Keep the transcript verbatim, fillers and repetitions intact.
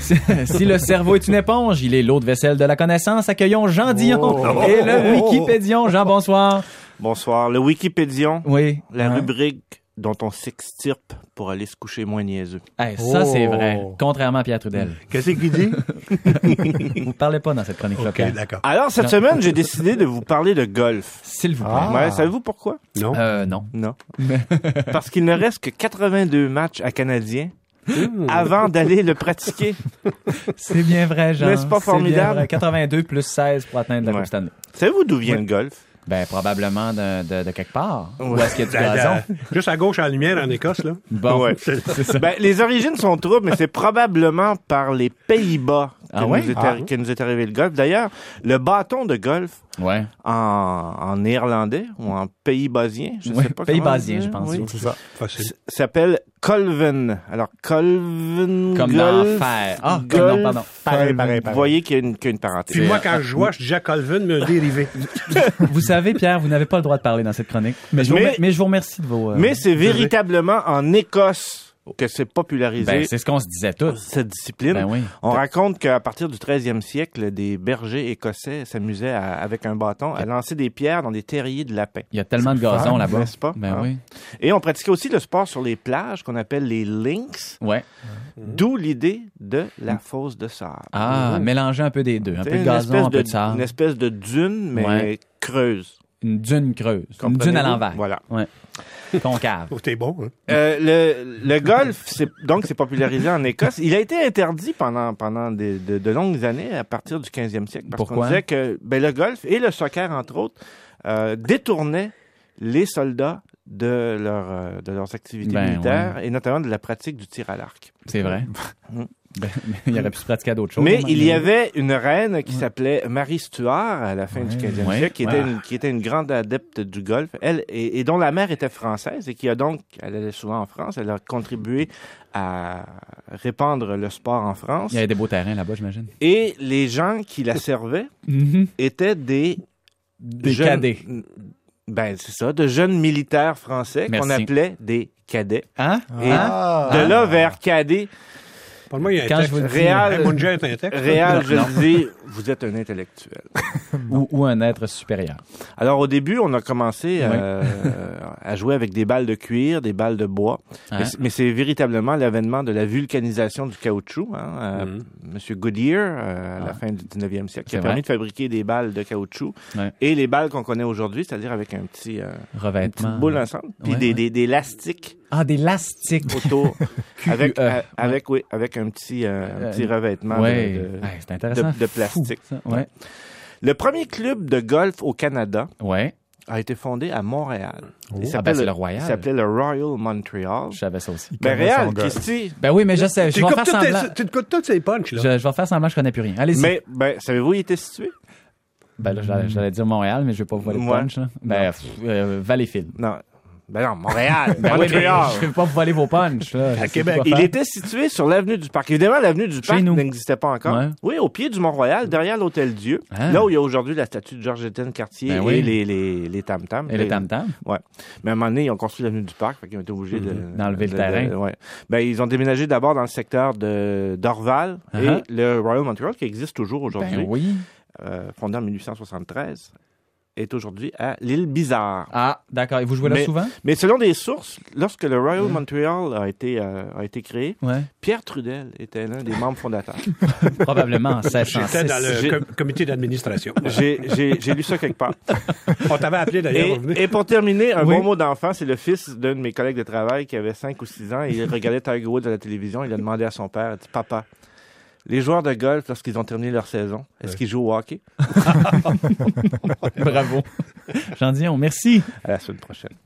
Si le cerveau est une éponge, il est l'eau de vaisselle de la connaissance. Accueillons Jean Dion Oh. et le Wikipédion. Jean, bonsoir. Bonsoir. Le Wikipédion, Oui. la Ouais. rubrique dont on s'extirpe pour aller se coucher moins niaiseux. Hey, ça, Oh. c'est vrai. Contrairement à Pierre Trudel. Qu'est-ce qu'il dit? Vous parlez pas dans cette chronique-là, OK, Pierre. d'accord. Alors, cette Non. semaine, j'ai décidé de vous parler de golf. S'il vous plaît. Ah. Ouais, savez-vous pourquoi? Non? Euh, non. Non. Parce qu'il ne reste que quatre-vingt-deux matchs à Canadiens avant d'aller le pratiquer. C'est bien vrai, Jean. N'est-ce pas C'est bien formidable? vrai. quatre-vingt-deux plus seize pour atteindre la Ouais. Coupe Stanley. Savez-vous d'où vient le golf? Ben, probablement de, de, de quelque part. Ou Ouais. est-ce qu'il y a du Da- da- gazon? Juste à gauche à la lumière en Écosse, là. Bon. Ouais. C'est ça. Ben, les origines sont troubles, mais c'est probablement par les Pays-Bas que, Ah ouais? nous est, Ah. que nous est arrivé le golf. D'ailleurs, le bâton de golf Ouais. en, en néerlandais ou en pays-basien, je Ouais, sais pas pays-basien, comment je dire, pense. oui, C'est ça. Facile. s- s'appelle Colven. Alors, Colven Comme golf, dans fer. Ah, golf, non, pardon. Pareil, Colven. pareil, Vous pareil. voyez qu'il y a une, qu'il y a une parenthèse. Puis moi, quand je jouais, je disais Colvin, mais un dérivé. Vous savez, Pierre, vous n'avez pas le droit de parler dans cette chronique. Mais je, vous, Mais- remer- mais je vous remercie de vos... euh, Mais c'est véritablement en Écosse que c'est popularisé, ben, c'est ce qu'on se disait tous. cette discipline. Ben oui. On raconte qu'à partir du treizième siècle, des bergers écossais s'amusaient à- avec un bâton à lancer des pierres dans des terriers de lapins. Il y a tellement de gazon Fun, là-bas. n'est-ce pas? Ben Ah. oui. Et on pratiquait aussi le sport sur les plages qu'on appelle les links, Ouais. d'où l'idée de la fosse de sable. Ah, mélanger un peu des deux. Un C'est peu de une gazon, espèce un peu de, de sable. une espèce de dune, mais Ouais. creuse. Une dune creuse. Une Comprenez-vous? dune à l'envers. Voilà. Ouais. Concave. Oh, t'es bon, hein? Euh, le, le golf, c'est, donc, c'est popularisé en Écosse. Il a été interdit pendant, pendant des- de, de longues années à partir du quinzième siècle. Parce Pourquoi? qu'on disait que ben, le golf et le soccer, entre autres, euh, détournaient les soldats de, leur, euh, de leurs activités Ben, militaires et notamment de la pratique du tir à l'arc. C'est vrai. Mm. Ben, mais il aurait pu se pratiquer à d'autres choses. Mais hein, il y avait une reine qui s'appelait Marie Stuart à la fin du quinzième Ouais. siècle, qui, Ouais. était une, qui était une grande adepte du golf, elle et, et dont la mère était française et qui a donc, elle allait souvent en France, elle a contribué à répandre le sport en France. Il y avait des beaux terrains là-bas, j'imagine. Et les gens qui la servaient Mhm. étaient des Des jeunes- cadets. Ben c'est ça, de jeunes militaires français qu'on Merci. appelait des cadets. Hein? Et Ah. de là vers cadet, Pour moi, il y a un Quand texte. je vous dis- Réal- Hey, Munja est un texte. Réal, je Non. le dis, vous êtes un intellectuel. Ou, ou un être supérieur. Alors, au début, on a commencé euh, à jouer avec des balles de cuir, des balles de bois. Hein? Mais c'est- Mais c'est véritablement l'avènement de la vulcanisation du caoutchouc. Hein, euh, Mhm. Monsieur Goodyear, euh, à la Ah. fin du dix-neuvième siècle, qui C'est a permis vrai. de fabriquer des balles de caoutchouc Ouais. et les balles qu'on connaît aujourd'hui, c'est-à-dire avec un petit, euh, une Revêtement. petite boule ensemble, puis Ouais, des, ouais. des, des élastiques Ah, des lastiques. autour, avec, euh, euh, avec, oui, avec un petit, euh, un petit Euh, revêtement Ouais. de, de- Ouais, c'est intéressant. de- de plastique. Fou, ça. Ouais. Le premier club de golf au Canada Ouais. a été fondé à Montréal. Il Ah, s'appelait ben, c'est le, le Royal. il s'appelait le Royal Montreal. Je savais ça aussi. Ben, connaît Réal, son golf. Christy. Ben oui, mais je sais. Je Tu vais écoutes faire toutes semblant. tes- tu écoutes tous ces punchs, là. Je, je vais faire semblant que je connais plus rien. Allez-y. Mais, ben, savez-vous où il était situé? Ben là, j'allais, j'allais dire Montréal, mais je vais pas vous voler le Ouais. punch, là. Ben, pff, euh, Valleyfield. Non. Ben non, Montréal. Ben oui, mais Montréal. je vais pas vous voler vos punchs, là. Je sais Québec. pas Il faire. était situé sur l'avenue du Parc. Évidemment, l'avenue du Parc nous. n'existait pas encore. Ouais. Oui, au pied du Mont-Royal, derrière l'Hôtel Dieu. Ah. Là où il y a aujourd'hui la statue de Georges-Étienne Cartier Ben et oui. les, les, les tam-tams. Et les tam-tams. Ouais. Mais à un moment donné, ils ont construit l'avenue du Parc, fait qu'ils ont été obligés de... D'enlever le de- terrain. de- ouais. Ben, ils ont déménagé d'abord dans le secteur de d'Orval Uh-huh. et le Royal Montreal, qui existe toujours aujourd'hui, Ben oui. euh, fondé en mille huit cent soixante-treize, est aujourd'hui à l'île Bizarre. Ah, d'accord. Et vous jouez là Mais- souvent? Mais selon des sources, lorsque le Royal Montreal a été, euh, a été créé, Ouais. Pierre Trudel était l'un des membres fondateurs. Probablement en seize cent J'étais six. dans le J'ai- com- comité d'administration. J'ai j'ai- j'ai lu ça quelque part. On t'avait appelé d'ailleurs. Et, pour venir. et pour terminer, un Oui. bon mot d'enfant, c'est le fils d'un de mes collègues de travail qui avait cinq ou six ans et il regardait Tiger Woods à la télévision. Il a demandé à son père, il a dit, papa, les joueurs de golf, lorsqu'ils ont terminé leur saison, est-ce qu'ils jouent au hockey? Bravo. Jean Dion, merci. À la semaine prochaine.